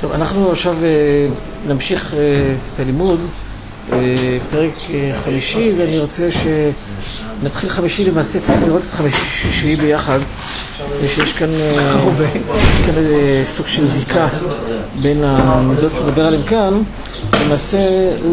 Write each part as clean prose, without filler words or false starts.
טוב, אנחנו עכשיו נמשיך את הלימוד, פרק חמישי, ואני רוצה שנתחיל חמישי. למעשה צריך לראות את חמישי שביעי ביחד, ושיש כאן סוג של זיקה בין המידות שנדבר עליהם כאן. למעשה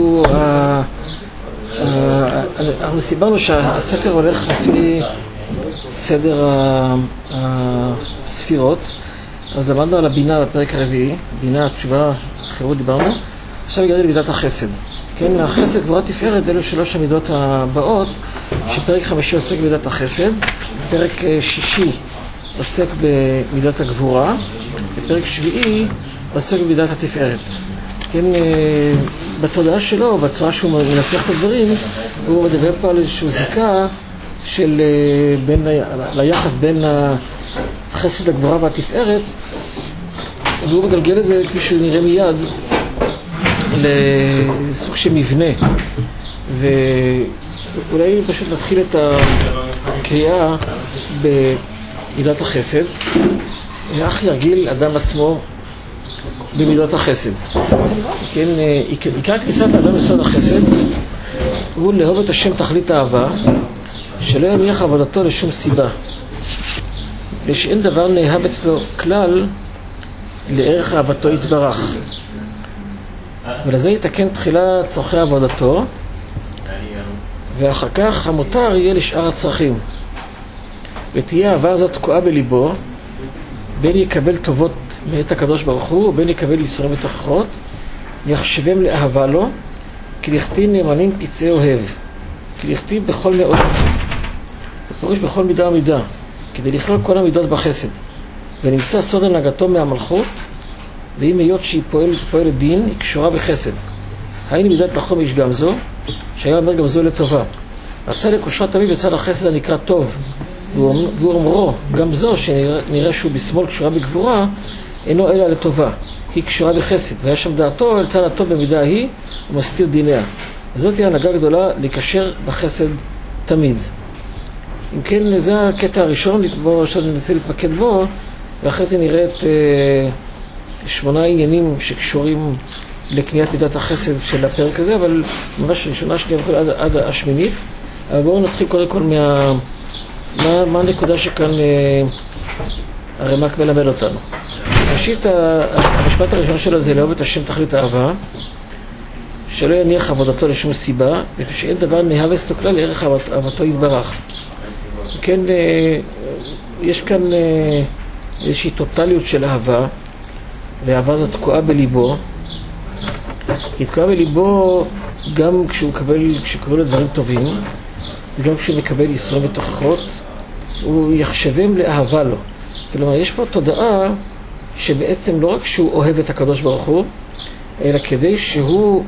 אנחנו סיברנו שהספר הולך לפי סדר הספירות. אז למדנו על הבינה בפרק הרביעי, בינה, תשובה, חירות דיברנו. עכשיו הגענו למידת החסד. כן, החסד, גבורה, תפארת, אלו שלוש המידות הבאות, שפרק חמישי עוסק במידת החסד, פרק שישי עוסק במידת הגבורה, ופרק שביעי עוסק במידת התפארת. כן, בתודעה שלו, בצורה שהוא מנסח את הדברים, הוא מדבר פה על איזושהי זיקה של ליחס בין החסד, הגבורה והתפארת, והוא מגלגל את זה, כפי שהוא נראה מיד, לסוג של מבנה. ואולי פשוט נתחיל את הקריאה במידת החסד. איך ירגיל אדם עצמו במידת החסד? כן, עיקר כניסת האדם לסוד החסד הוא לאהוב את השם תכלית האהבה, שלא יניח עבודתו לשום סיבה, ושאין דבר נאהב אצלו כלל לערך אהבתו יתברך, ולזה יתקן תחילה צורכי עבודתו, ואחר כך המותר יהיה לשאר הצרכים, ותהיה אהבה הזאת תקועה בליבו, בין יקבל טובות מאת הקדוש ברוך הוא ובין יקבל ייסורים ותוכחות, יחשבם לאהבה לו, כי לכתיב נאמנים פצעי אוהב, כי לכתיב בכל מאוד, ופירוש בכל מידה ומידה, כדי לכלול כל המידות בחסד. ונמצא סוד הנהגתו מהמלכות, ואם היות שהיא פועלת דין, היא קשורה בחסד. היינו מידת לחום איש גם זו, שהיה אומר גם זו לטובה. רצה לקושרה תמיד בצד החסד הנקרא טוב, והוא אומרו, גם זו שנראה שהוא בשמאל קשורה בגבורה, אינו אלא לטובה. היא קשורה בחסד, והיה שם דעתו אל צד הטוב במידה ההיא, ומסתיר דיניה. וזאת היא הנהגה גדולה לקשר בחסד תמיד. אם כן, זה הקטע הראשון, בואו עכשיו ננסה להתמקד בו, ואחרי זה נראה את 8 עניינים שקשורים לקניית מידת החסד של הפרק הזה, אבל ממש ראשונה שנייה עד השמינית. אבל בואו נתחיל קודם כל מה הנקודה שכאן הרמ"ק מלמד אותנו. ראשית, המשפט הראשון שלו זה לאהוב את השם תכלית האהבה, שלא יניח עבודתו לשום סיבה, ושאין דבר נאהב אצלו כלל לערך אהבתו יתברך. כן, יש כאן איזושהי טוטליות של אהבה, והאהבה הזאת תקועה בליבו. היא תקועה בליבו גם כשקוראים לו דברים טובים, וגם כשהוא מקבל ייסורים ותוכחות, הוא יחשבם לאהבה לו. כלומר, יש פה תודעה שבעצם לא רק שהוא אוהב את הקדוש ברוך הוא, אלא כדי שהוא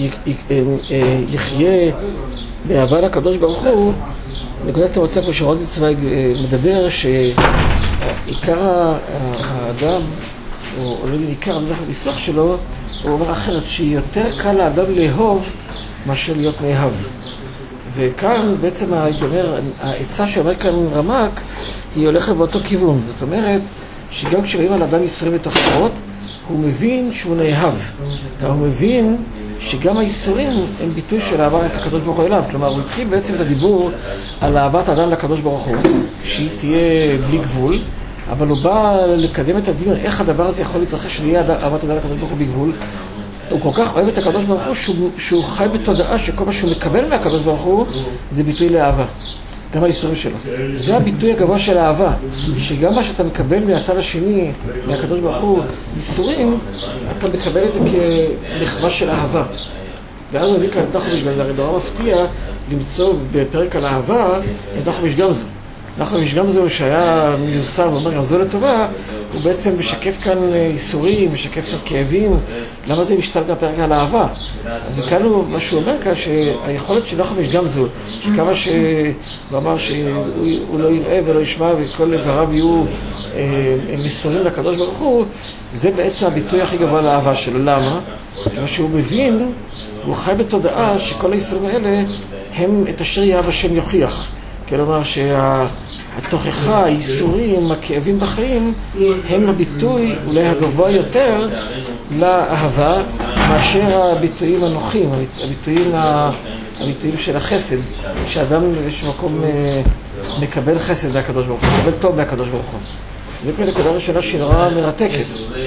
יחיה באהבה לקדוש ברוך הוא. נקודת המצב כמו שרוז צוויג מדבר שעיקר האדם, או לא עיקר הניסוח שלו, הוא אומר אחרת, שיותר קל לאדם לאהוב מאשר להיות מאהב. וכאן בעצם העצה שאומר כאן רמ"ק היא הולכת באותו כיוון. זאת אומרת שגם כשרואים על אדם ייסורים ותוכחות, הוא מבין שהוא נאהב. הוא מבין שגם הייסורים הם ביטוי של אהבת הקדוש ברוך הוא אליו. כלומר, הוא התחיל בעצם את הדיבור על אהבת האדם לקדוש ברוך הוא, שהיא תהיה בלי גבול, אבל הוא בא לקדם את הדיון איך הדבר הזה יכול להתרחש שיהיה אהבת האדם לקדוש ברוך הוא בגבול. הוא כל כך אוהב את הקדוש ברוך הוא שהוא חי בתודעה שכל מה שהוא מקבל מהקדוש ברוך הוא זה ביטוי לאהבה, גם הייסורים שלו. זה הביטוי הגבוה של האהבה, שגם מה שאתה מקבל מהצד השני, מהקדוש ברוך הוא, ייסורים, אתה מקבל את זה כמחווה של אהבה. ואז הוא הביא כאן את נחום איש גם זו, הרי דבר מפתיע למצוא בפרק על אהבה את נחום איש גם זו. נחום איש גם זו שהיה מיוסר ואומר גם זו לטובה, הוא בעצם משקף כאן ייסורים, משקף כאן כאבים. למה זה משתל גם פרק על אהבה? וכאן מה שהוא אומר כאן, שהיכולת של נחום איש גם זו, שכמה שהוא אמר שהוא לא יראה ולא ישמע וכל דבריו יהיו מסורים לקדוש ברוך הוא, זה בעצם הביטוי הכי גבוה לאהבה שלו. למה? מה שהוא מבין, הוא חי בתודעה שכל הייסורים האלה הם את אשר יאהב השם יוכיח. כלומר שהתוכחה, הייסורים, הכאבים בחיים, הם הביטוי אולי הגבוה יותר לאהבה מאשר הביטויים הנוחים, הביטויים של החסד, שאדם באיזשהו מקום מקבל חסד מהקדוש ברוך הוא, מקבל טוב מהקדוש ברוך הוא. זה כאלה נקודה ראשונה שהיא נורא מרתקת.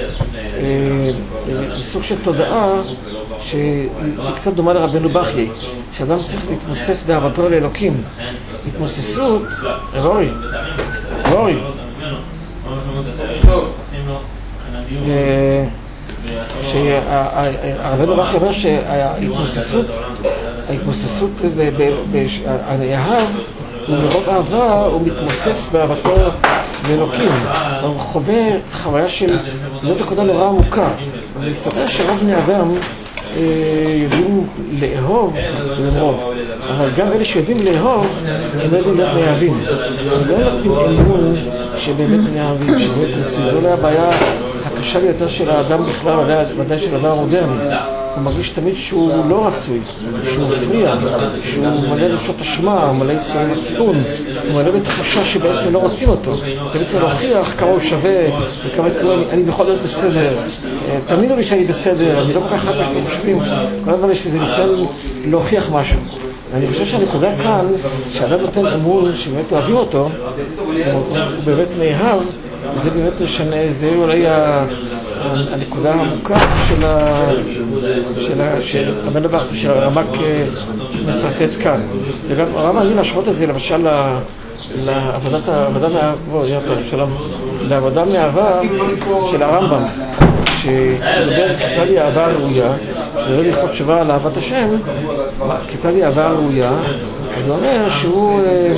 זה סוג של תודעה שהיא קצת דומה לרבנו בחיי, שאדם צריך להתמוסס באהבתו לאלוקים. התמוססות, רוי. שהרבנו בחיי אומר שההתמוססות, הנאהב, ומרוב אהבה הוא מתמוסס באהבתו לאלוקים. הוא חווה חוויה של זאת נקודה נורא עמוקה. ומסתבר שרוב בני אדם יודעים לאהוב ולמרוב, אבל גם אלה שיודעים לאהוב הם לא יודעים להיות נאהבים. הם לא נותנים אמון שבאמת נאהבים, שבאמת רצוי. זו לא הבעיה הקשה ביותר של האדם בכלל, ודאי של האדם המודרני. הוא מרגיש תמיד שהוא לא רצוי, שהוא מפריע, שהוא מלא רגשות אשמה, מלא ייסורי מצפון, הוא מלא בתחושה שבעצם לא רוצים אותו. תמיד צריך להוכיח כמה הוא שווה, וכמה אני בכל זאת בסדר. תאמינו לי שאני בסדר, אני לא כל כך חד משפטים. כל הזמן יש לי ניסיון להוכיח משהו. ואני חושב שהנקודה כאן, שאדם נותן אמון שבאמת אוהבים אותו, הוא באמת נאהב, זה באמת משנה, זה אולי הנקודה העמוקה של הרמק מסרטט כאן. זה גם הרב מעניין להשוות את זה למשל לעבודה מאהבה של הרמב"ם, שמדבר כיצד היא אהבה ראויה, זה לא ללכות תשובה על אהבת השם, כיצד היא אהבה ראויה. זה אומר שהוא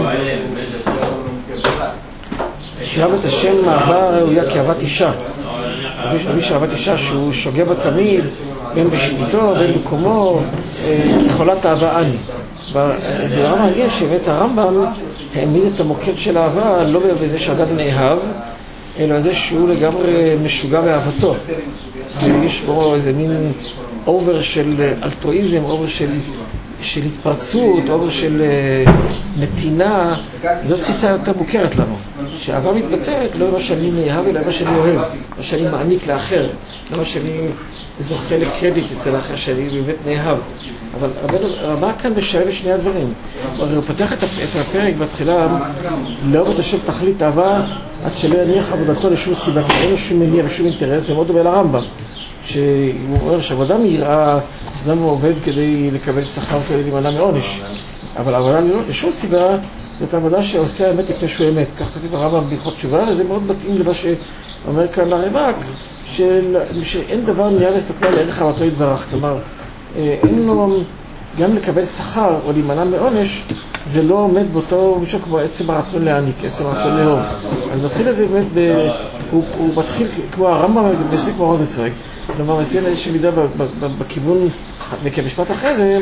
שאהב את השם אהבה ראויה כאהבת אישה. מי שאהבת אישה שהוא שוגע בה תמיד, בין בשיטתו, בין במקומו, כחולת אהבה אני. זה נורא מעניין שבאמת הרמב"ם העמיד את המוקד של האהבה לא בזה שאדם נאהב, אלא בזה שהוא לגמרי משוגע באהבתו. ויש בו איזה מין אובר של אלטרואיזם, אובר של התפרצות, אובר של נתינה. זו תפיסה יותר מוכרת לנו, שאהבה מתבטאת לא מה שאני נאהב אלא מה שאני אוהב, מה שאני מעניק לאחר, לא מה שאני זוכה לקרדיט אצל האחר שאני באמת נאהב. אבל הרמ"א כאן משלב שני הדברים. הוא פותח את הפרק בתחילה, לאהוב את השם תכלית אהבה עד שלא יניח עבודתו לשום סיבה, אין לו שום מניע ושום אינטרס. זה מאוד דומה לרמב"ם, שהוא אומר שעבודה מהירה, אדם עובד כדי לקבל שכר, כדי להימנע מעונש, אבל עבודה לשום סיבה זאת עבודה שעושה האמת לפני שהוא אמת. כך כתוב הרמב"ם בהלכות תשובה, וזה מאוד מתאים למה שאומר כאן הרמ"א, שאין דבר נהיה לסתכלה לערך אהבתו יתברך. כלומר, אין לו גם לקבל שכר או להימנע מעונש, זה לא עומד באותו מישהו כמו עצם הרצון להעניק, עצם הרצון לאהוב. אז נתחיל את זה באמת, הוא מתחיל כמו הרמב"ם ומסי כמו רוזנצוויג. כלומר, מסיין איזושהי מידה בכיוון, וכמשפט אחרי זה,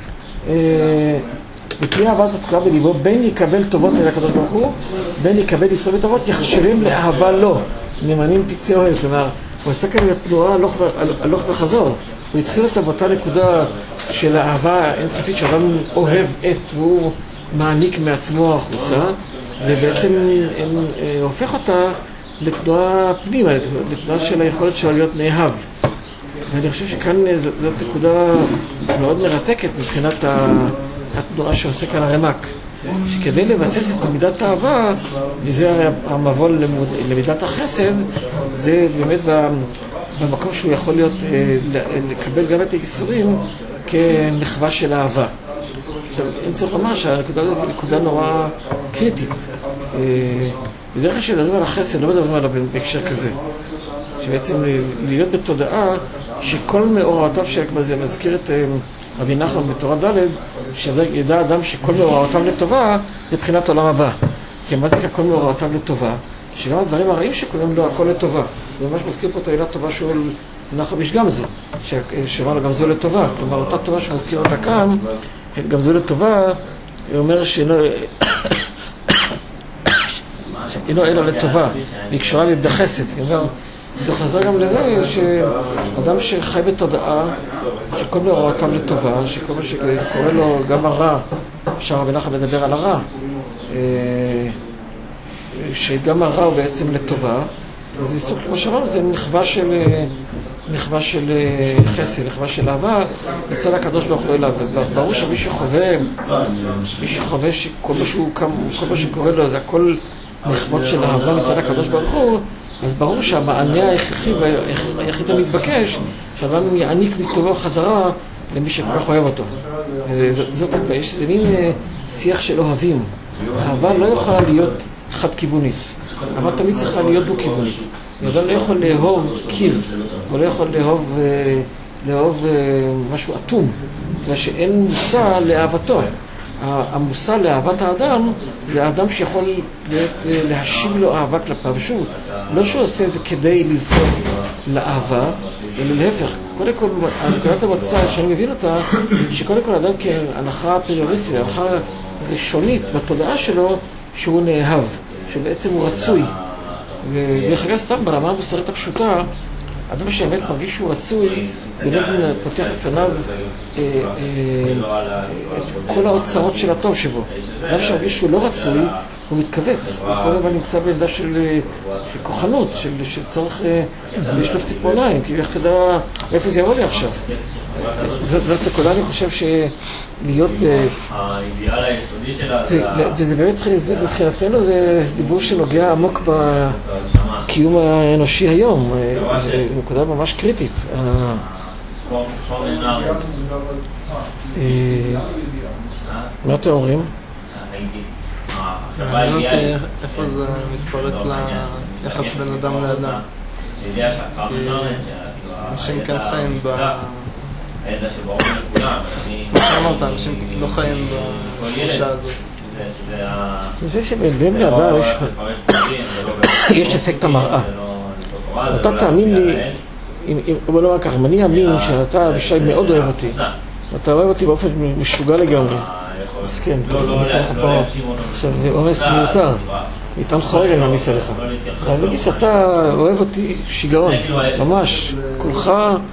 ותהיה אהבת התקועה בליבו, בין יקבל טובות אל הקדוש ברוך הוא, בין יקבל איסור וטובות, יחשבים לאהבה לו, נאמנים פצעי אוהב. כלומר, הוא עושה כאן תנועה הלוך וחזור. הוא התחיל אותה באותה נקודה של האהבה אינסופית שאדם אוהב והוא מעניק מעצמו החוצה, ובעצם הופך אותה לתנועה פנימה, לתנועה של היכולת שלו להיות נאהב. ואני חושב שכאן זאת נקודה מאוד מרתקת מבחינת התנועה שעושה כאן הרמ"ק, שכדי לבסס את מידת האהבה, וזה המבוא למידת החסד, זה באמת במקום שהוא יכול להיות, לקבל גם את האיסורים כמחווה של אהבה. עכשיו, אין צריך לומר שהנקודה הזאת היא נקודה נורא קריטית. בדרך כלל כשמדברים על החסד, לא מדברים עליו בהקשר כזה. שבעצם להיות בתודעה שכל מאורעותיו, זה מזכיר את רבי נחמן בתורה ד', שידע אדם שכל מאורעותיו לטובה, זה בחינת עולם הבא. כי מה זה כל מאורעותיו לטובה? שגם הדברים הרעים שקוראים לו הכל לטובה. זה ממש מזכיר פה את העילה טובה שהוא נחם איש גמזו, שאמר לו גמזו לטובה. כלומר, אותה טובה שמזכיר אותה כאן, גמזו לטובה, הוא אומר שאינו אלא לטובה, והיא קשורה בבדי חסד. זה חזר גם לזה שאדם שחי בתודעה, שכל מאורעותיו לטובה, שכל מה שקורא לו גם הרע, אפשר רבי נחמן לדבר על הרע, שגם הרע הוא בעצם לטובה, זה סוג כמו שאמרנו, זה מחווה מחווה של חסד, מחווה של אהבה, מצד הקדוש ברוך הוא אליו. ברור שמי שחווה שכל מה שקורה לו זה הכל מחוות של אהבה מצד הקדוש ברוך הוא, אז ברור שהמענה ההכרחי והיחיד המתבקש, שאדם יעניק מטובו חזרה למי שכל כך אוהב אותו. זאת הפעש, זה מין שיח של אוהבים. אהבה לא יכולה להיות חד-כיוונית, אהבה תמיד צריכה להיות דו-כיוונית. אדם לא יכול לאהוב קיר, הוא לא יכול לאהוב משהו אטום, בגלל שאין מושא לאהבתו. המושא לאהבת האדם זה האדם שיכול להשיב לו אהבה כלפיו. שוב, לא שהוא עושה את זה כדי לזכות לאהבה, אלא להפך. קודם כל, נקודת המוצא שאני מבין אותה, שקודם כל אדם כהנחה פריוריסטית, הנחה ראשונית בתודעה שלו, שהוא נאהב, שבעצם הוא רצוי. ודרך אגב סתם ברמה המוסרית הפשוטה, אדם שבאמת מרגיש שהוא רצוי, זה לא פותח לפניו את כל האוצרות של הטוב שבו. אדם שמרגיש שהוא לא רצוי, הוא מתכווץ, הוא כל הזמן נמצא בעמדה של כוחנות, של צורך לשלוף ציפורניים, כי איך תדע איפה זה יבוא לי עכשיו. זאת נקודה, אני חושב שלהיות האידיאל היסודי שלה וזה באמת, מבחינתנו זה דיבור שנוגע עמוק בקיום האנושי היום, זה נקודה ממש קריטית. מה אתם אומרים? מעניין אותי איפה זה מתפרט ליחס בין אדם לאדם. כי אנשים כאן חיים אמרת, אנשים לא חיים בתחושה הזאת. אני חושב שבין אדם יש אפקט המראה. אתה תאמין לי, בוא נאמר ככה, אם אני אאמין שאתה אבישי מאוד אוהב אותי, אתה אוהב אותי באופן משוגע לגמרי, אז כן, עכשיו זה עומס מיותר, ניתן חורג אני אמיס עליך. אני אגיד שאתה אוהב אותי שיגעון, ממש, כולך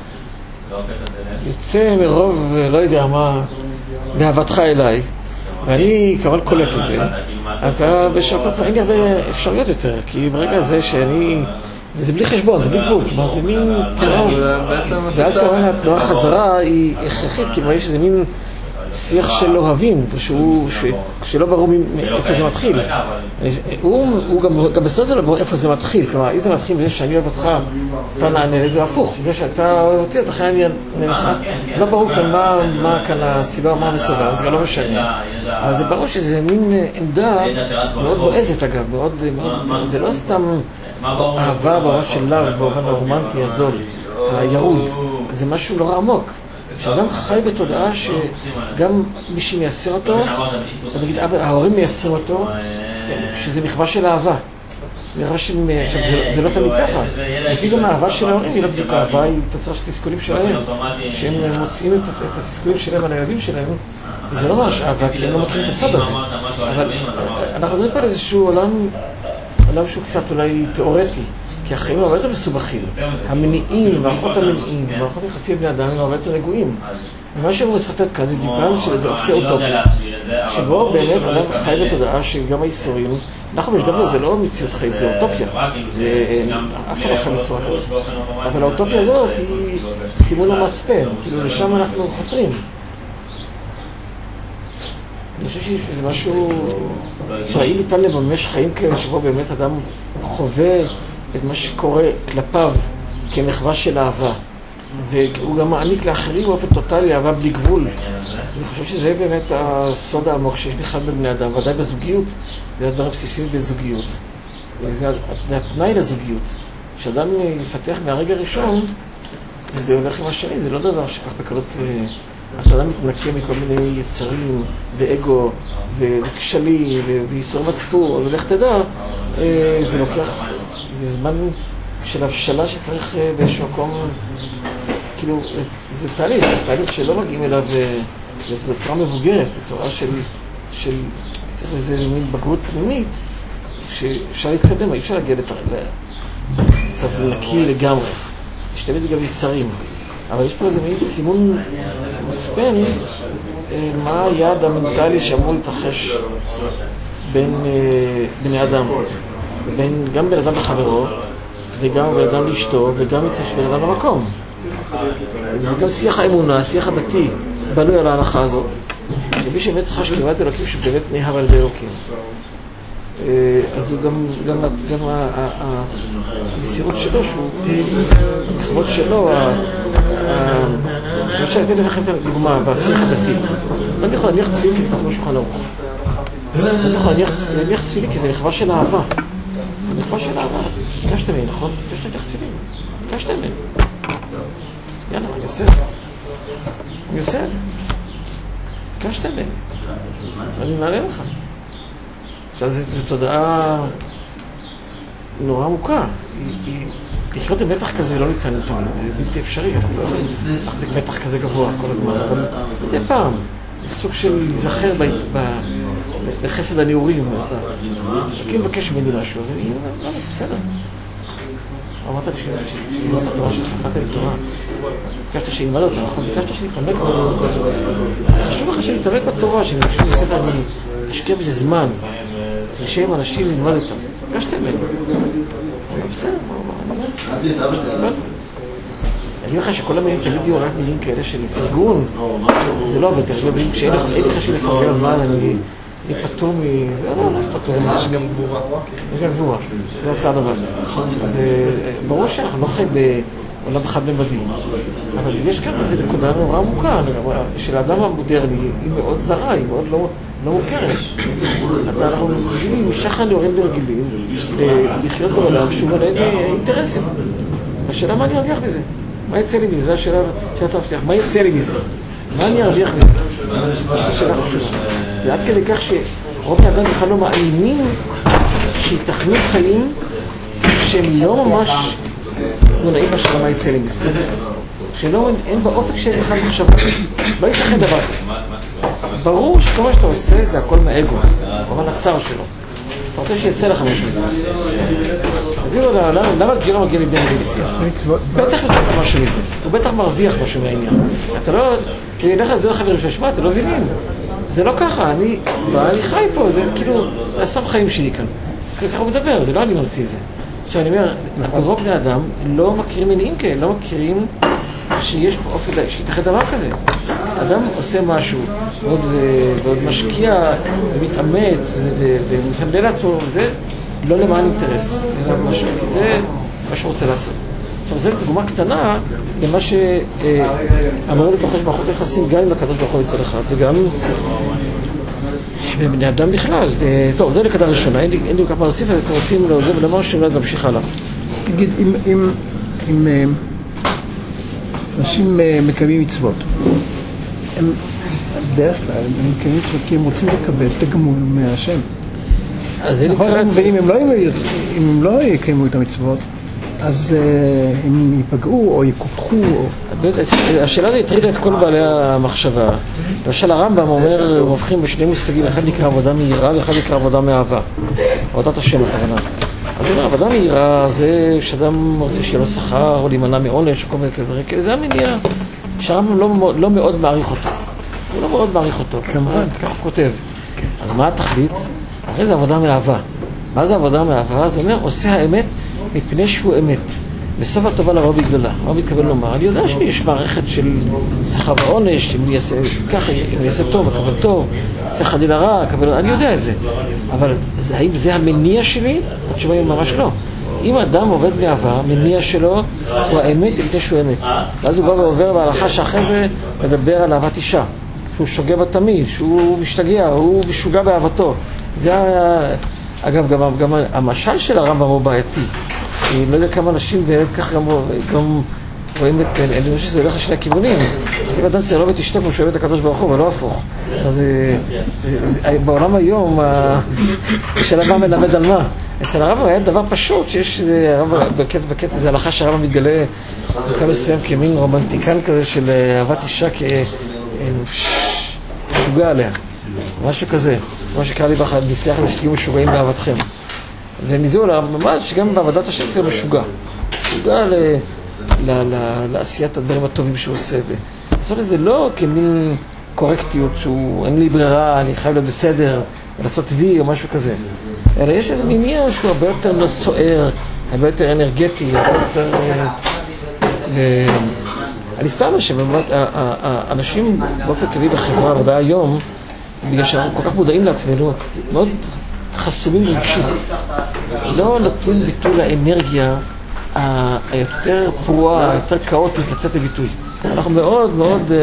יוצא מרוב, לא יודע מה, באהבתך אליי, ואני כמובן קולט לזה. אתה בשלפות, אין לי הרבה אפשרויות יותר, כי ברגע הזה שאני, וזה בלי חשבון, זה בלי גבול, כלומר זה מין ואז כמובן התנועה חזרה היא הכרחית, כלומר יש איזה מין שיח של אוהבים, שלא ברור איפה זה מתחיל. הוא גם בסוד זה לא ברור איפה זה מתחיל, כלומר אם זה מתחיל בגלל שאני אוהב אותך, אתה נענה, זה הפוך, בגלל שאתה אוהב אותי, אז לכן אני נענך. לא ברור כאן מה כאן הסיבה, מה המסובב, זה גם לא משנה. אבל זה ברור שזה מין עמדה מאוד בועזת אגב, זה לא סתם אהבה ברמה של לאו, באופן הרומנטי הזול, הירוד, זה משהו נורא עמוק. שאדם חי בתודעה שגם מי שמייסר אותו, נגיד ההורים מייסרים אותו, שזה מחווה של אהבה. זה לא תמיד ככה. לפי גם האהבה של ההורים היא לא בדיוק אהבה, היא תוצאה של תסכולים שלהם, שהם מוצאים את התסכולים שלהם על הילדים שלהם, זה לא ממש אהבה, כי הם לא מכירים את הסוד הזה. אבל אנחנו מדברים פה על איזשהו עולם שהוא קצת אולי תיאורטי, כי החיים הם הרבה יותר מסובכים. המניעים, מערכות המניעים, מערכות יחסים בני אדם הם הרבה יותר נגועים. ומה שהוא מסרטט כאן זה דיוקן של איזו אופציה אוטופית, שבו באמת אדם חי בתודעה שגם האיסורים, אנחנו משגמנו, זה לא מציאות חיים, זה אוטופיה. אף אחד לא חי בצורה כזאת. אבל האוטופיה הזאת היא סימון המצפן, כאילו לשם אנחנו חותרים. אני חושב שזה משהו שהאם ניתן לממש חיים כאלה שבו באמת אדם חווה את מה שקורה כלפיו כמחווה של אהבה, והוא גם מעניק לאחרים באופן טוטלי אהבה בלי גבול. אני חושב שזה באמת הסוד העמוק שיש בכלל בבני אדם, ודאי בזוגיות, זה הדבר הבסיסי בזוגיות. זה התנאי לזוגיות, שאדם יפתח מהרגע הראשון, וזה הולך עם השני, זה לא דבר שכך בקלות, שאדם מתנקה מכל מיני יצרים ואגו וכשלים וייסור מצפור, ולך תדע, זה לוקח, זה זמן של הבשלה שצריך באיזשהו מקום, כאילו, זה תהליך שלא מגיעים אליו, זו תורה מבוגרת, זו תורה של צריך איזה מין בגרות פנימית, שאפשר להתקדם, אי אפשר להגיע למצב נקי לגמרי. יש תמיד גם יצרים, אבל יש פה איזה מין סימון מצפן, מה היעד המנטלי שאמור להתרחש בין בני אדם, גם בין אדם וחברו, וגם בן אדם לאשתו, וגם בן אדם למקום. וגם שיח האמונה, שיח הדתי, בנוי על ההלכה הזאת. ומי שבאמת חש כמעט אלוקים שבאמת נאהב על ידי אלוקים. אז הוא גם המסירות שלו, המחוות שלו, למשל, אתן לכם את הדוגמה בשיח הדתי. אני יכול להניח תפילין כי זה כמו שולחן ערוך. אני יכול להניח תפילין כי זה מחווה של אהבה. זה מחווה של אהבה. ביקשתם ממני, נכון? ביקשתם להניח תפילין. ביקשתם ממני. יאללה, אני עושה את זה. אני עושה את זה. ביקשתם ממני. אני מעלה לך. עכשיו, זו תודעה נורא עמוקה. לחיות עם מתח כזה לא ניתן לפעמים, זה בלתי אפשרי, אנחנו לא יכולים להחזיק מתח כזה גבוה כל הזמן, אבל מדי פעם, זה סוג של להיזכר בחסד הנעורים. כי מבקש ממני משהו, אז אני אומר, בסדר. אמרת לי שאילמד את התורה שלך, אמרת לי תורה. ביקשת שאילמד אותה, נכון? ביקשת שנתעמק בתורה. חשוב לך שנתעמק בתורה, שאני אשקיע בזה זמן, לשם אנשים ללמד אותם. ביקשת ממני. בסדר, אני אומר לך שכל המילים תמיד יהיו רק מילים כאלה של פרגון, זה לא עובד, יש מילים שאין לי חשוב לפרגן על מה, אני פטור מזה, לא פטור, יש גם גבורה. יש גם גבורה, זה הצעד הבא. אז ברור שאנחנו לא חיים בעולם חד ממדי, אבל יש כאן איזו נקודה נורא עמוקה, של האדם המודרני, היא מאוד זרה, היא מאוד לא מוכרת. אנחנו מבינים משחר נאורים ורגילים לחיות בעולם שהוא מלא אינטרסים. השאלה מה אני ארוויח בזה? מה יצא לי מזה? זו השאלה שאתה מבטיח. מה יצא לי מזה? מה אני ארוויח בזה? השאלה חשובה. ועד כדי כך שרוב האדם בכלל לא מאמינים שיתכנו חיים שהם לא ממש נונעים בשאלה מה יצא לי מזה. שלא אין באופק שאין בכלל מחשבה. לא ייתכן דבר כזה. ברור שכל מה שאתה עושה זה הכל מהאגו, אבל הצער שלו. אתה רוצה שיצא לך משהו מזה. תגידו, למה גירה מגיע מבני מליסיה? בטח יוצא לך משהו מזה. הוא בטח מרוויח משהו מהעניין. אתה לא... אני אלך להסביר לחברים ששמע, אתם לא מבינים. זה לא ככה, אני חי פה, זה כאילו... זה הסם חיים שלי כאן. ככה הוא מדבר, זה לא אני ממציא זה. עכשיו אני אומר, רוב בני אדם לא מכירים מניעים כאלה, לא מכירים שיש באופן, שיתכן דבר כזה. אדם עושה משהו, ועוד משקיע, ומתאמץ, ומפנדל לעצמו, וזה לא למען אינטרס, כי זה מה שהוא רוצה לעשות. עכשיו, זו דוגמה קטנה למה שאמרו לתוכש מערכות יחסים גם עם הקדוש ברוך הוא אצל אחד, וגם בני אדם בכלל. טוב, זה נקודה ראשונה, אין לי כמה להוסיף, אנחנו רוצים להודות ולומר שאולי נמשיך הלאה. תגיד, אם אנשים מקיימים מצוות, הם בדרך כלל, הם מקיימים מצוות כי הם רוצים לקבל תגמול מהשם. ואם הם לא יקיימו את המצוות, אז הם ייפגעו או יקופחו. השאלה הזאת הטרידה את כל בעלי המחשבה. למשל הרמב"ם אומר, הוא מבחין בשני מושגים, אחד נקרא עבודה מהירה ואחד נקרא עבודה מאהבה. עבודת השם הכוונה. אז הוא אומר, עבודה מהירה זה שאדם רוצה שיהיה לו שכר או להימנע מעונש או כל מיני כאלה, זה המניע שהרמב"ם לא מאוד מעריך אותו. הוא לא מאוד מעריך אותו. כמובן, כך הוא כותב. אז מה התכלית? הרי זה עבודה מאהבה. מה זה עבודה מאהבה? זה אומר, עושה האמת מפני שהוא אמת. בסוף הטובה לבוא בגללה. מה מתכוון לומר? אני יודע שיש מערכת של שכר ועונש, אם אני אעשה ככה, אם אני אעשה טוב, אקבל טוב, אעשה חלילה רע, אני יודע את זה. אבל האם זה המניע שלי? התשובה היא ממש לא. אם אדם עובד מאהבה, המניע שלו הוא האמת מפני שהוא אמת. ואז הוא בא ועובר בהלכה שאחרי זה מדבר על אהבת אישה. שהוא שוגע בתמיד, שהוא משתגע, הוא משוגע באהבתו. זה אגב, גם המשל של הרמב"ם הוא בעייתי. אני לא יודע כמה אנשים באמת כך גם רואים את כאלה, אני חושב שזה הולך לשני הכיוונים. אם אדם צריך לא ותשתוק כמו שאוהב את הקדוש ברוך הוא, ולא הפוך. אז בעולם היום, השאלה מה מלמד על מה? אצל הרמב"ם היה דבר פשוט, שיש בקטע, זה הלכה שהרמב"ם מתגלה, זה מסוים כמין רומנטיקן כזה של אהבת אישה משוגע עליה. משהו כזה. מה שקרה לי באחד, ניסח לשתהיו משוגעים באהבתכם. וניזו ממש שגם בעבודת השם צריך משוגע. משוגע לעשיית הדברים הטובים שהוא עושה. לעשות את זה לא כמין קורקטיות שהוא אין לי ברירה, אני חייב להיות בסדר, לעשות וי או משהו כזה. אלא יש איזה מניע שהוא הרבה יותר סוער, הרבה יותר אנרגטי, הרבה יותר... אני סתם שבאמת האנשים באופן כללי בחברה, ודאי היום, בגלל שאנחנו כל כך מודעים לעצמנו, מאוד חסומים רגשית. לא נותנים ביטוי לאנרגיה היותר פרועה, היותר כאוטית לצאת לביטוי. אנחנו מאוד מאוד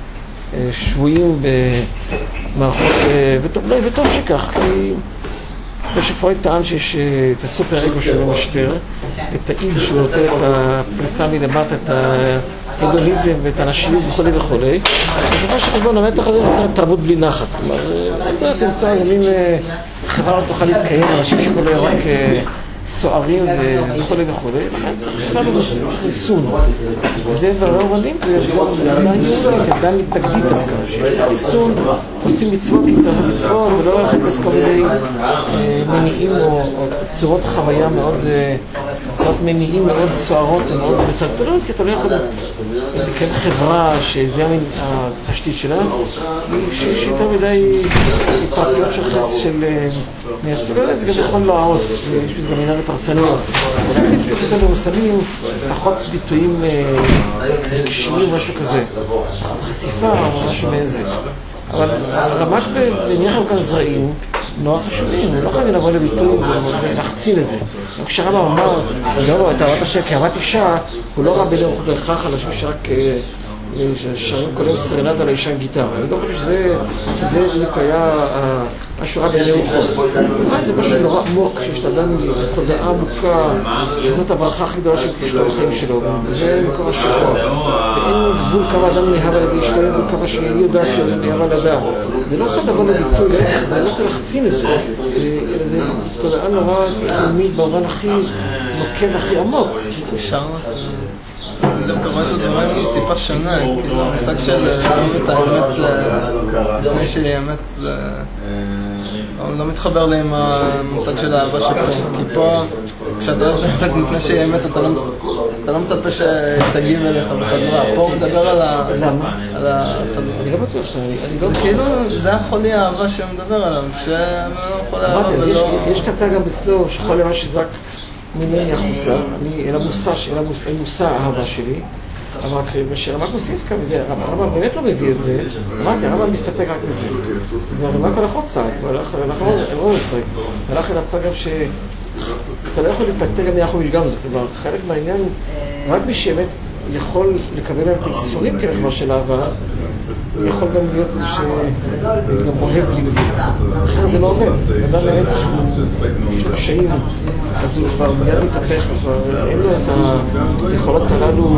שבויים במערכות, וטוב שכך, כי פרויד טען שיש את הסופר אגו שלו משטר, את האיד שהוא נותן את הפריצה מלמטה, את ההדוניזם ואת הנשיות וכו' וכו'. בסופו של דבר המתח הזה נוצרת תרבות בלי נחת. כלומר, לא תמצא ימים חברה לא תוכל להתקיים, אנשים שכל היום רק סוערים וכו' וכו'. לכן צריך ריסון. וזה דבר רבים, אדם מתנגדי דווקא, שריסון עושים מצוות, מצוות, ולא לחפש כל מיני מניעים או צורות חוויה מאוד, צורות מניעים מאוד סוערות ומאוד מסלטנות, כי אתה לא יכול לקיים חברה שזה התשתית שלה, שיותר מדי התפרצויות של מהסוג הזה, זה גם יכול להרוס, יש בזה גם מנהרת הרסניות. אולי יותר במוסלמים, פחות ביטויים רגשיים, משהו כזה, חשיפה או משהו מאיזה. אבל רמת בניחם כאן זרעים נורא חשובים, לא חייבים לבוא לביטוי ולהחצין את זה. כשהרבא אמר, לא, את אהבת השם כאהבת אישה, הוא לא ראה בהכרח אנשים שרק שרים כל יום סרנדה לאישה עם גיטרה. אני לא חושב שזה בדיוק היה השורה בעיני רוחות. זה משהו נורא עמוק, שיש אדם תודעה עמוקה, וזאת הברכה הכי גדולה של קשתו בחיים שלו. זה מקום השפוע. ואין גבול כמה אדם נאהב על ידי אשתו, אין כמה שהיא יודעת שנאהב על אדם. זה לא יכול לבוא לביטוי, זה לא צריך לחצין את זה. זה תודעה נורא תחומית במובן הכי נוקב הכי עמוק. אפשר אני דווקא רואה את הדברים מסיפה שונה, כאילו המושג של להגיד את האמת לפני שהיא אמת זה לא מתחבר לי עם המושג של האהבה שפה, כי פה כשאתה אוהב את האמת לפני שהיא אמת אתה לא מצפה שתגיב אליך בחזרה, פה הוא מדבר על החזרה. אני לא בטוח, כאילו זה החולי האהבה שהוא מדבר עליו, שחולי האהבה ולא... יש קצה גם אצלו שחולי האהבה שזה רק ממני החוצה, אין מושא האהבה שלי, אבל כשרמק מוסיף כאן וזה, הרמק באמת לא מביא את זה, אמרתי, הרמק מסתפק רק בזה. והרמק הלך עוד צעד, הלך עוד צעד. הלך לצד גם שאתה לא יכול להתפתר גם מיחוביש גם זה, כלומר, חלק מהעניין, רק מי שבאמת יכול לקבל להם את האיסורים כמחבר של אהבה, יכול גם להיות זה שגם אוהב בלי מבין. אחר זה לא עובד. אדם באמת יש לו קשיים, אז הוא כבר מיד מתהפך, אין לו את היכולות הללו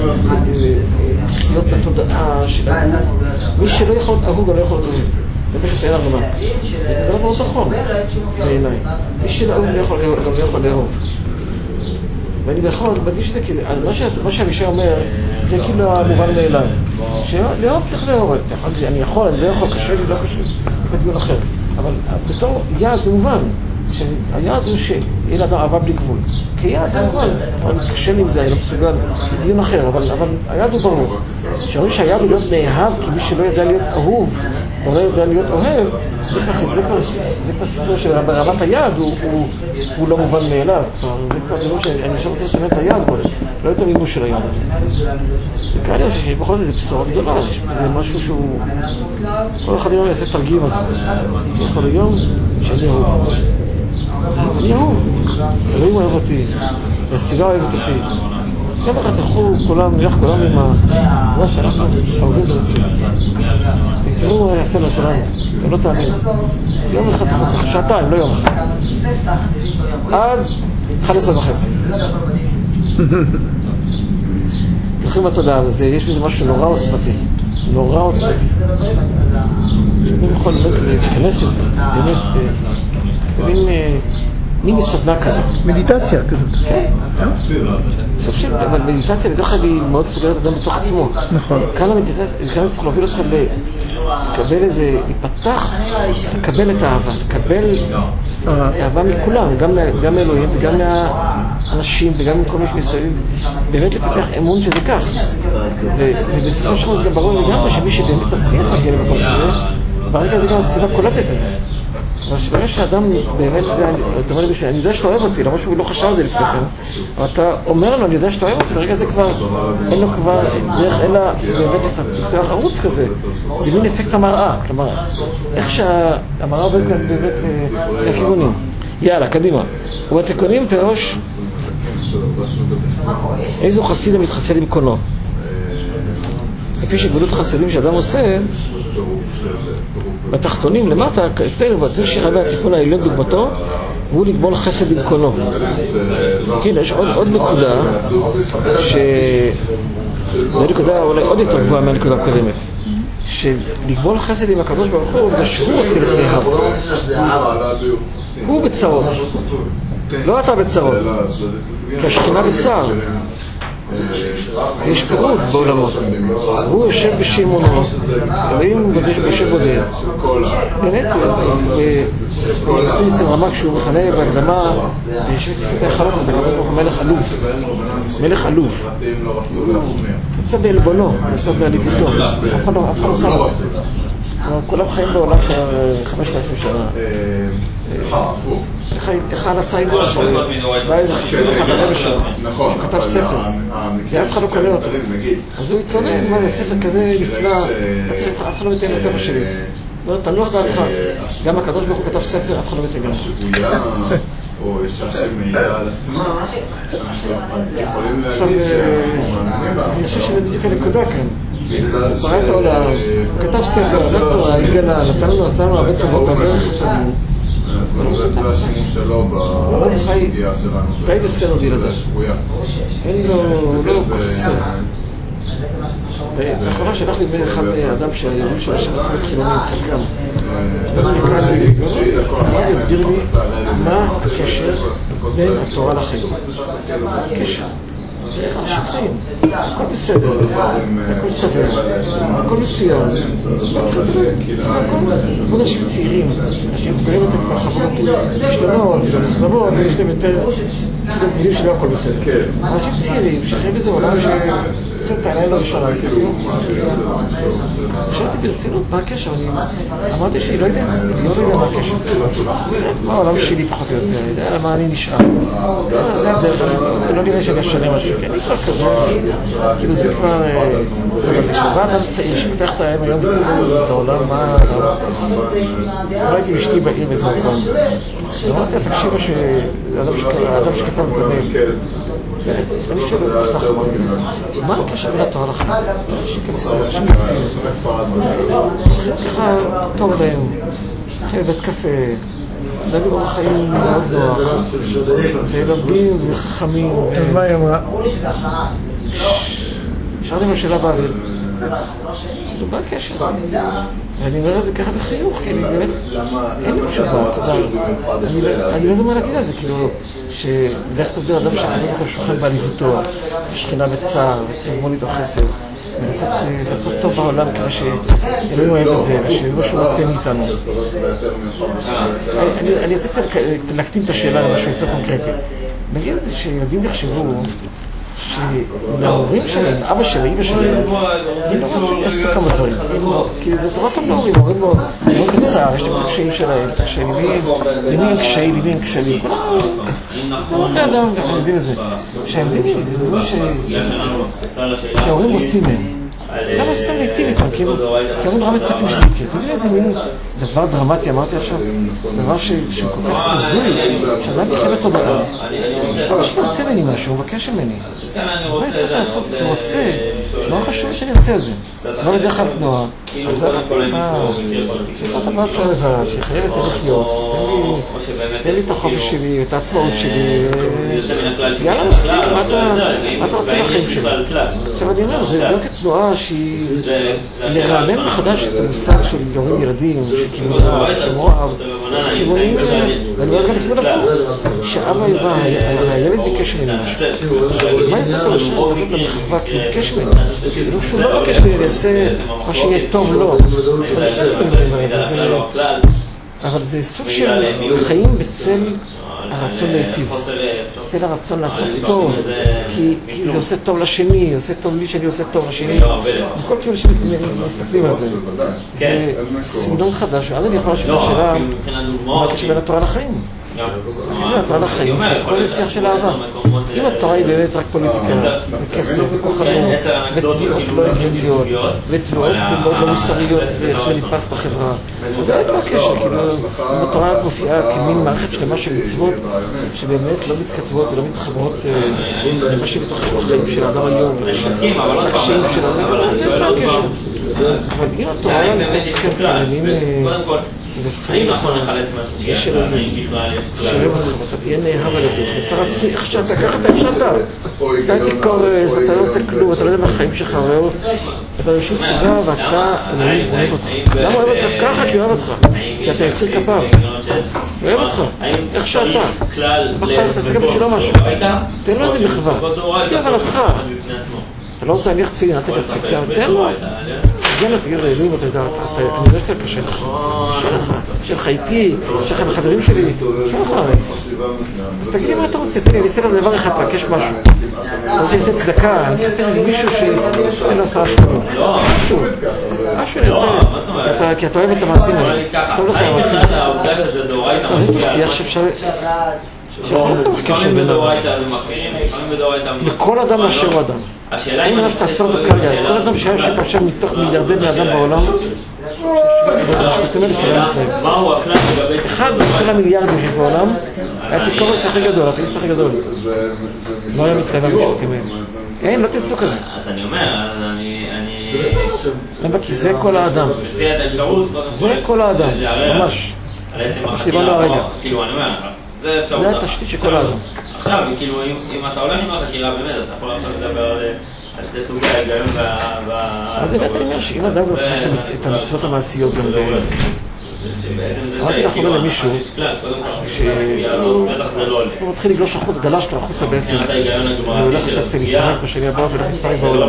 לחיות בתודעה של אהוב. מי שלא יכול להיות אהוב גם לא יכול להיות אהוב. זה פשוט אין הרמה. וזה דבר מאוד נכון בעיניי. מי שלא אהוב גם לא יכול לאהוב. ואני בכל זאת מדגיש את זה, כי מה שהמישה אומר, זה כאילו המובן מאליו. שלאהוב צריך לאהוב, אני יכול, אני לא יכול, קשה לי, לא קשה לי, זה דיון אחר. אבל בתור יעד זה מובן, שהיעד הוא שאין אדם אהבה בלי גבול. כי יעד זה מובן, אבל קשה לי עם זה, אני לא מסוגל, זה דיון אחר, אבל היעד הוא ברור. שאומרים שהיעד הוא להיות נאהב, כי מי שלא יודע להיות אהוב, או לא יודע להיות אוהב, זה כבר סיפור שברמת היעד הוא לא מובן מאליו. זה כבר דיון שאני עכשיו רוצה לסמן את היעד בו, לא את המימוש של היעד הזה. זה כאן יש שבכל זאת זה בשורה גדולה, זה משהו שהוא... כל אחד יום יעשה תרגיל על זה. יכול היום שאני אהוב. אני אהוב. אלוהים אוהב אותי, והסתיבה אוהבת אותי. יום אחד נלך כולם עם מה שאנחנו אהובים ברצים. תראו מה יעשה לכולנו, אתם לא תאמין. יום אחד תחכו, שעתיים, לא יום אחד. עד 11:30. תלכו בתודעה הזה, יש בזה משהו נורא עוצמתי. נורא עוצמתי. שאתם יכולים להיכנס לזה, באמת, מין סדנה כזאת. מדיטציה כזאת. כן. סוף של, אבל מדיטציה בדרך כלל היא מאוד סוגרת אדם בתוך עצמו. נכון. כאן המדיטציה צריך להוביל אותך לקבל איזה, להיפתח, לקבל את האהבה, לקבל אהבה מכולם, גם מאלוהים וגם מהאנשים וגם מכל מי שמסביב, באמת לפתח אמון שזה כך. ובסופו של זה גם ברור לגמרי שמי שבאמת תסתיר מגיע למקום הזה, ברגע הזה גם הסביבה קולטת את זה. אבל שברגע שאדם באמת, אתה אומר לי, אני יודע שאתה אוהב אותי, למרות שהוא לא חשב על זה לפני כן, אבל אתה אומר לו, אני יודע שאתה אוהב אותי, ברגע זה כבר, אין לו כבר דרך, אלא באמת לפתוח ערוץ כזה, זה מין אפקט המראה, כלומר, איך שהמראה עובד כאן באמת לכיוונים. יאללה, קדימה. ובתיקונים פירוש, איזו חסיד המתחסד עם קונו. לפי שגבולות חסדים שאדם עושה, בתחתונים למטה, כפתר ובצל שרבה התיקון העליון דוגמתו, והוא לגמול חסד עם קונו. כן, יש עוד נקודה, נקודה אולי עוד יותר גבוהה מהנקודה הקודמת, שלגמול חסד עם הקדוש ברוך הוא, גשרו אותי לפניו. הוא בצרות, לא אתה בצרות, כי השכינה בצער. יש פירוט בעולמות, הוא יושב בשימונו, אלוהים יושב בודד. באמת, אצל רמ"ק כשהוא מכנה בהקדמה, יושב ספקת החלות, אתה אומר מלך עלוב, מלך עלוב. נמצא בעלבונו, נמצא בעליבותו, אף אחד לא שם אותו. כולם חיים בעולם כבר 5,000 שנה. איך ההלצה ידוע שם? בא איזה חסיד אחד הרבי שלו, הוא כתב ספר, כי אף אחד לא קונה אותו. אז הוא התלונן, מה זה ספר כזה נפלא, אף אחד לא מתאים לספר שלי. לא, תנוח דעתך, גם הקדוש ברוך הוא כתב ספר, אף אחד לא מתאים לנו. או יש השם מעידה על עצמה, אנחנו יכולים להגיד אני חושב שזה בדיוק הנקודה כאן. ברא את העולם, הוא כתב ספר, דוקטור ההגנה, נתן לנו עשה לנו הרבה טובות, הרבה חסדים. זה השימוש שלו בסוגיה שלנו. די בסדר בילדיו. אין לו, לא כל חסר. לאחרונה שלח לי בין אחד אדם שהיום של השלחת חילונים חלקם. הרב הסביר לי מה הקשר בין התורה לחיים. הקשר. איך אנשים חיים? הכל בסדר, הכל סדר, הכל מסוים. הכל אנשים צעירים, אנשים גרים אותם כבר חברות משתנות, ומחזבות, ויש להם יותר מילים שלא הכל בסדר. אנשים צעירים שחיים בזה עולם שצריכים את העיניים לראשונה, מסתכלים. שאלתי ברצינות, מה הקשר? אמרתי שאני לא יודע, אני לא יודע מה הקשר. מה העולם שלי פחות או יותר, אני יודע מה אני נשאר. זה הדרך, לא נראה שאני אשנה משהו, כי אני כבר כזה, כאילו זה כבר, כשבא אדם צעיר שפתח את העם היום את העולם, מה, לא הייתי אשתי בעיר באיזה מקום. אמרתי, תקשיבו שהאדם שכתב את המייל, אני שואל אותך, אמרתי, מה הקשר בין התורה לחיים? שכנסות, שקפים, ככה טוב להם, בית קפה, לבי ברוך חיים מאוד נוח, ולומדים וחכמים. אז מה היא אמרה? אפשר לי מהשאלה באוויר. מה הקשר? ואני אומר את זה ככה בחיוך, כי אני באמת, אין לי תשובה, אני לא יודע מה להגיד על זה, כאילו, שלך תבדל אדם שהחזור אותו שוכן בעליבותו, שכינה בצער, וצריך לגמול איתו חסד, ולעשות טוב בעולם כמה שאלוהים אוהב את זה, ושלא שהוא רוצה מאיתנו. אני רוצה קצת להקטין את השאלה למשהו יותר קונקרטי. נגיד שילדים יחשבו שלהורים שלהם, אבא שלי, אמא שלי, אני לא רוצה שיעשו כמה דברים. כי זה תורה טוב להורים, הורים מאוד בצער, יש להם את הקשיים שלהם, את הקשיים, למי אין קשיים, למי אין כשלים. כל אדם, אנחנו יודעים את זה. שהם יודעים שההורים רוצים מהם. למה סתם להיטיב איתם? כי ההורים נורא מצפים שזה יקרה. אתם יודעים איזה מין דבר דרמטי, אמרתי עכשיו, דבר שכל כך הזוי, שאדם יחב אותו בעם. אבא שלי רוצה ממני משהו, הוא מבקש ממני. מה צריך לעשות את זה? הוא רוצה. לא חשוב שאני אעשה את זה. לא בדרך כלל תנועה. אז זה אתה מה אפשר לבד, שיחייב את לחיות, תן לי את החופש שלי, את העצמאות שלי. יאללה מספיק, מה אתה רוצה לחיים שלי? עכשיו אני אומר, זה לא כתנועה שהיא לרענן מחדש את המושג של יורים ילדים, של כימונה, של מואב, כימונים, ואני אומר גם לכיוון הפוך, שאבא יבא, הילד ביקש ממני משהו. מה יותר טוב לשאול את המחווה, כי הוא ביקש ממני? כאילו שהוא לא ביקש ממני, יעשה מה שיהיה טוב לו. אבל זה סוג של חיים בצל הרצון להיטיב, תן הרצון לעשות טוב, כי זה עושה טוב לשני, עושה טוב לי שאני עושה טוב לשני. כל כאילו שמסתכלים על זה, זה סגנון חדש, ואז אני יכול לשאול שאלה, מה הקשר בין התורה לחיים? התורה לחיים, כל נשיח של אהבה. אם התורה היא באמת רק פוליטיקה, וכסף, וכוחנות, וצביעות לא הגיוניות, וצביעות לא מוסריות, ואיך נתפס בחברה. זה לא הקשר, כאילו, אם התורה מופיעה כמין מערכת שלמה של מצוות, שבאמת לא מתכתבות ולא מתחברות למה שבתוך החיים של האדם היום, לקשיים של האדם, זה לא הקשר. אבל אם התורה נכנסת לכם כעניינים וסעים לחלץ מהסוגיה של הענאים בכלל אתה תהיה נאהב על הדרך, אתה רצוי איך שאתה, ככה אתה אפשרת, אתה תיקורס, אתה לא עושה כלום, אתה לא יודע מהחיים שלך, אתה יושב סוגה ואתה אלוהים אוהב אותך. למה אוהב אותך? ככה כי אוהב אותך, כי אתה יציר כפיו, אוהב אותך, איך שאתה, בחר אתה עסקה בשבילו משהו, תן לו איזה מחווה, תהיה הבנתך, אתה לא רוצה להניח תפילין, אתה תצחיק, תן לו, תגיע לתגיד לאלוהים, אני יודע שאתה קשה לך, קשה לך איתי, קשה לך עם החברים שלי, קשה לך הרי. אז תגיד לי מה אתה רוצה, תן לי, אני אעשה לנו דבר אחד, תבקש משהו. אני רוצה לתת צדקה, אני חושב איזה מישהו שאין לו 10 שקלים. משהו נעשה, כי אתה אוהב את המעשים האלה. טוב לך המעשים. זה שיח שאפשר... לכל אדם אשר הוא אדם. אם אנחנו תעצור את הקריה, כל אדם שהיה שפשע מתוך מיליארדי בני אדם בעולם, מהו הכלל לגבי אחד מכל המיליארדים שיש בעולם, היה תיקורס הכי גדול, התאיסט הכי גדול. לא היה מתחייבה משפטים האלה. אין, לא תמצאו כזה. אז אני אומר, למה? כי זה כל האדם. זה כל האדם, ממש. שדיברנו הרגע. כאילו, אני אומר, זה אפשרות. זה התשתית של כל האדם. עכשיו, כאילו, אם אתה הולך עם החקירה באמת, אתה יכול עכשיו לדבר על שתי סוגי ההיגיון אז זה אני אומר שאם אדם לא תעשה את המצוות המעשיות גם אמרתי לך אומר למישהו שהוא מתחיל לגלוש החוץ, גלש לו החוצה בעצם הוא הולך לשצא להתפרק בשני הבאות והולך להתפרק בעולם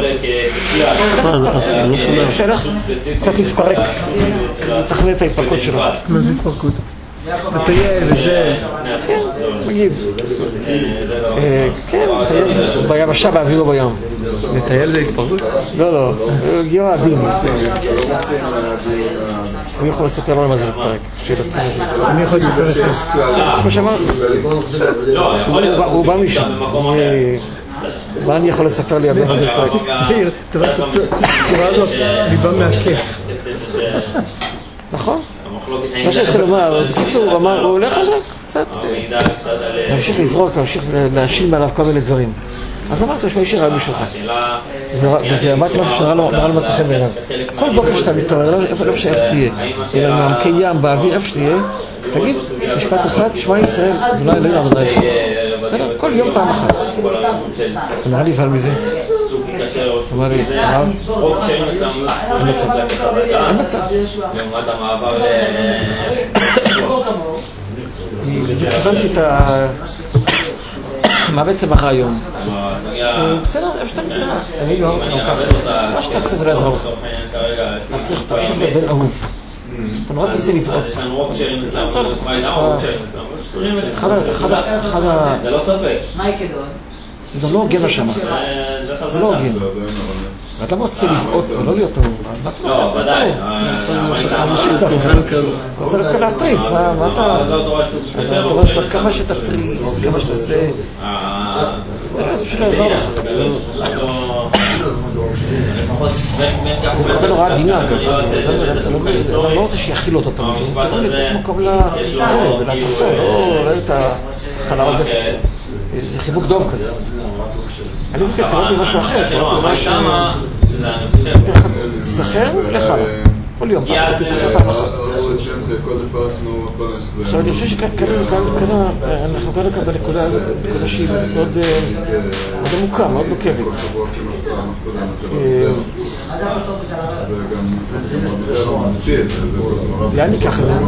שהלך קצת להתפרק לתכנן את ההתפרקות שלו. מה זה התפרקות? מטייל וזה... כן, מגיב. כן, ביבשה באוויר או בים. מטייל זה התפרקות? לא, לא, הוא הגיע עדים. הוא יכול לספר לו מה זה להתפרק. אני יכול להתפרק. כמו שאמרת, הוא בא משם. מה אני יכול לספר לי מה זה להתפרק? תראה הזאת, אני בא מהכיף. נכון? מה שאני לומר, בקיצור, הוא אמר, הוא הולך עכשיו קצת להמשיך לזרוק, להמשיך להשיל מעליו כל מיני דברים. אז אמרתי, יש מישהו רעי משלך. וזה אמרתי משהו שנראה לו מצא חן בעיניו. כל בוקר שאתה מתעורר, לא משנה איך תהיה, אלא מעמקי ים, באוויר, איפה שתהיה, תגיד, משפט אחד, שמע ישראל, אולי לא יעמד עליך. כל יום פעם אחת. נראה לי אבל מזה. אמר לי, אין מצב. אין מצב. הבנתי את מה בעצם הרעיון? בסדר, איפה שאתה נמצא. אני לא ככה. מה שתעשה זה לא יעזור לך. אתה צריך תמשיך לבן אהוב. אתה נורא תרצה לבעוט. זה לא ספק. זה גם לא הוגן לשמה. זה לא הוגן. ואתה רוצה לבעוט ולא להיות טוב. לא, ודאי. זה דווקא להתריס. מה אתה... אתה אומר כמה שאתה תריס, כמה שאתה זה... זה פשוט לעזור לך. זה נורא עדינה. אתה לא רוצה שיכיל אותו תמיד. אתה לא לתת מקום ולהצפה. לא את החלל הדפת. זה חיבוק דוב כזה. אני זוכר, קראתי משהו אחר, קראתי משהו... תזכר לך, כל יום, תזכר פעם אחת. עכשיו אני חושב אנחנו כאן כאן בנקודה הזאת, נקודה שהיא מאוד עמוקה, מאוד נוקבת. לאן ניקח את זה?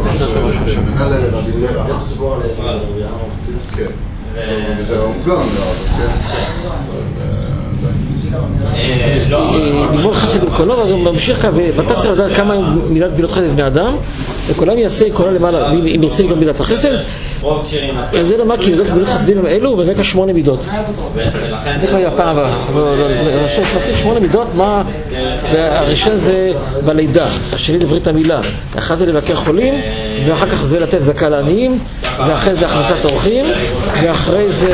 זה מוקדם, כן. לגמול חסד עם קולו, ואז הוא ממשיך כאן, ואתה צריך לדעת כמה מידת גמילות חסד בבני אדם, וכולם יעשה קולה למעלה, אם ירצה גם מידת החסד. זה למה כי מידות גמילות חסדים האלו, ובאמת 8 מידות. זה כבר היה פעם הבאה. 8 מידות, מה? הראשון זה בלידה, השני זה ברית המילה, אחת זה לבקר חולים, ואחר כך זה לתת זכה לעניים, ואחרי זה הכנסת אורחים, ואחרי זה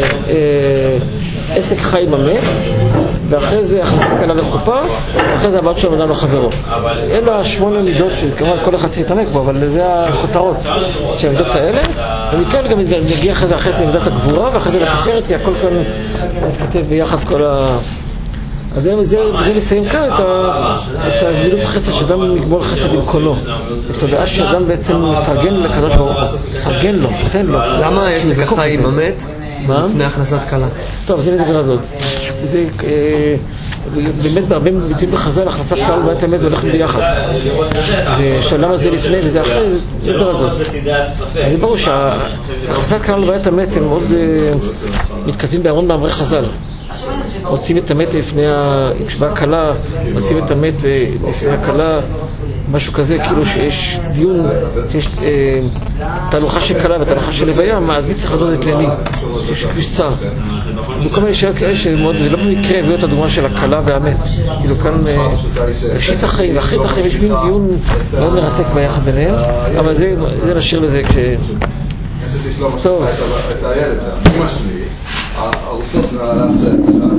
עסק חי עם המת, ואחרי זה הכנסת קלה וחופה, ואחרי זה הבת שלו אדם לא חברו. אלה 8 מידות שכמובן כל אחד צריך להתעמק בו, אבל זה הכותרות של המידות האלה, ומכאן גם נגיע אחרי זה למידת הגבורה, ואחרי זה לתפארת, כי הכל כאן מתכתב ביחד כל ה... אז זה לסיים כאן את הגמילות החסד, שאדם יגמול חסד עם קולו. את תודעה שאדם בעצם מפרגן לקדוש ברוך הוא, מפרגן לו, נותן לו. למה העסק החי עם המת לפני הכנסת קלה? טוב, זה נדבר הזאת. זה באמת בהרבה ביטויים בחז"ל, הכנסת קלה ובית המת הולכים ביחד. למה זה לפני וזה אחרי, זה נדבר הזאת. זה ברור שהכנסת קלה ובית המת הם מאוד מתכתבים בהמון מאמרי חז"ל. מוצאים את המת לפני כשבאה קלה, מוצאים את המת לפני הקלה, משהו כזה, כאילו שיש דיון, שיש תהלוכה של קלה ותהלוכה של לוויה, אז מי צריך לדון את למי? יש כביש צר. וכל מיני שאלות כאלה שמאוד, זה לא במקרה הביאו את הדוגמה של הקלה והמת. כאילו כאן, ראשית החיים, אחרית החיים, יש מין דיון מאוד מרתק ביחד ביניהם, אבל זה נשאיר לזה כש... טוב. את הילד, אמא שלי, הרוסות נעלה